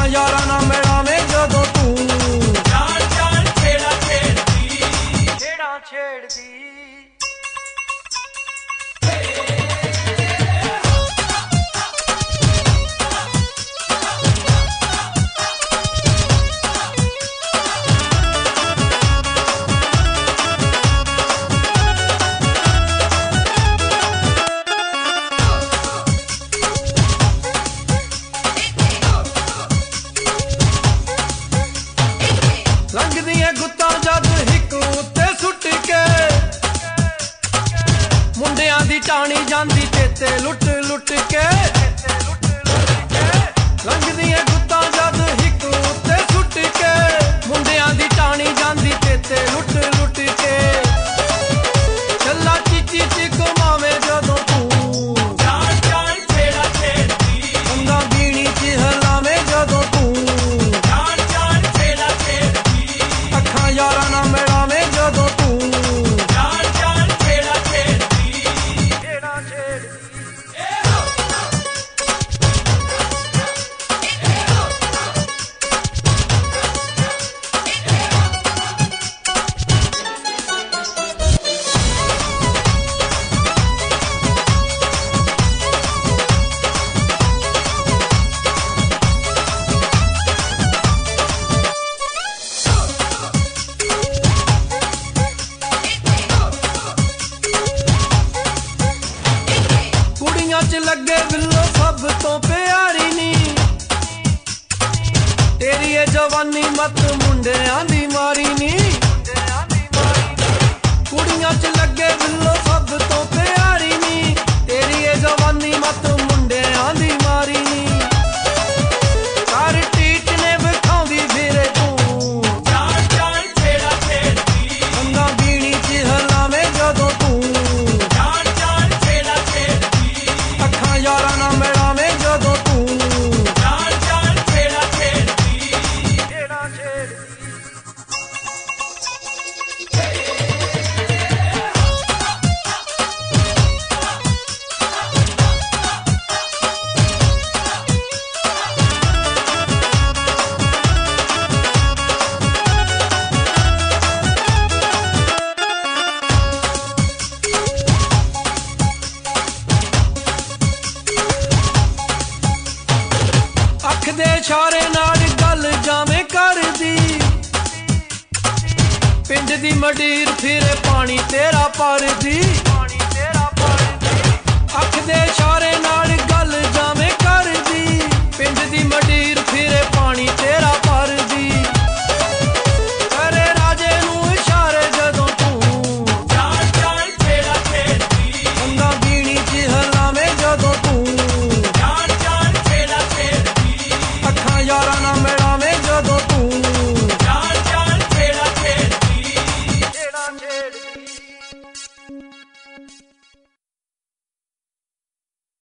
यारां नाल मिलावें जदों तू जान जान छेड़ा छेड़दी छेड़ा छेड़दी। लंघदियां गुत्तां जद हिक उत्ते सुट के मुंडियां दी टाणी जांदी चेते लुट लुट के। लंघदियां गुत्तां जद हिक उत्ते सुट के मुंडियां दी टाणी जांदी चेते लुट लुट के। चला चीची च घुमावे जदों तू जान जान छेड़ा छेड़दी बंदा बीणी च हलावे जदों तू जान जान छेड़ा छेड़दी अखां यारां नाल मिलावे जदों तू जान जान छेड़ा छेड़दी छेड़ा छेड़दी। कुड़ियां च लगे बिल्लो सब तो प्यारी नी तेरी ये जवानी मत मुंडियां दी मारी नी। कुड़ियां च लगे बिल्लो सब तो प्यारी नी तेरी ये जवानी मत मुंडियां दी मारी नी। कर टीट ने विखाउंदी फिरे तू जान जान छेड़ा छेड़दी बंदा बीणी च हलावे जदों तू जान जान छेड़ा छेड़दी अखां यारां नाल मिलावे जदों तू जान जान छेड़ा छेड़दी छेड़ा छेड़दी। अख दे इशारे नाल गल जावें करदी पिंड दी मडीर फिरे पानी तेरा भरदी। अख दे इशारे नाल गल जावें करदी पिंड दी मडीर